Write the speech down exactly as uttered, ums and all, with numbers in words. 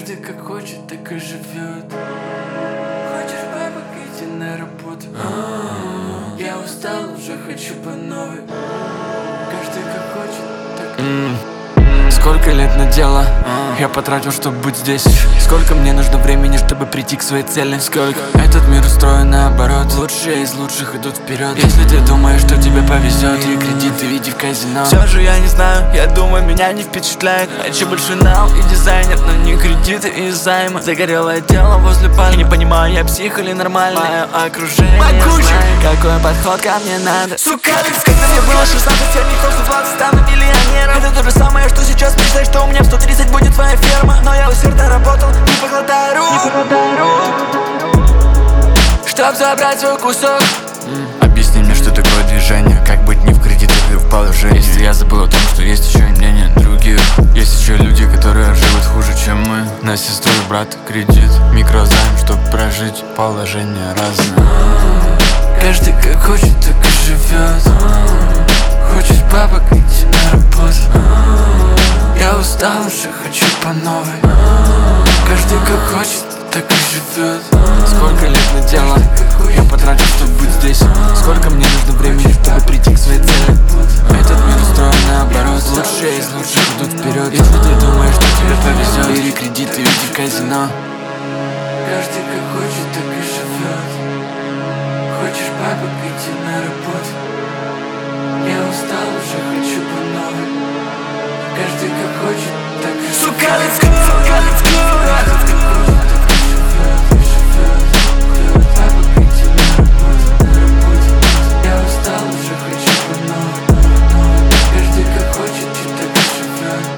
Каждый как хочет, так и живет. Хочешь, бабок, иди на работу. Я устал, уже хочу по новой. Каждый как хочет, так и живет. Сколько лет на дело я потратил, чтобы быть здесь. Сколько мне нужно времени, чтобы прийти к своей цели. Сколько этот мир устроен наоборот. Лучшие из лучших идут вперед. Если ты думаешь, что тебе повезет, и кредиты иди в казино. Все же я не знаю, я думаю, меня не впечатляет. Хочу больше нал и дизайнер, но не кредиты и займы. Загорелое тело возле пальмы. Не понимаю, я псих или нормальное окружение знает, какой подход ко мне надо. Сука, ведь когда мне было шестнадцать, я никто в сто двадцать стану миллионером. Это то же самое, что сейчас мечтать, что у меня в сто тридцать будет твоя ферма. Но я усердно работал, не покладая рук, чтоб забрать свой кусок. Объясни мне, что такое движение, как быть не в кредитах и в положении. Если я забыл о том, что есть еще и мнение других. Есть еще люди, которые живут хуже, чем мы. На сестру и брата кредит, микрозайм, чтоб прожить. Положение разное. Каждый как хочет, так и живет. Хочешь бабок, иди на работу. Я устал, уже хочу по новой. Каждый как хочет, так и живет. Сколько лет на дело я потратил, чтобы быть здесь. Сколько мне нужно времени, чтобы прийти к своей цели. Этот мир устроен наоборот. Лучшие из лучших идут вперед. Если ты думаешь, что тебе повезет, бери кредиты, иди в казино. Каждый как хочет, так и живет. Хочешь бабок, иди на работу. Я устал, уже хочу по новой. Каждый как хочет, так и живет. Сука, let's go, сука, let's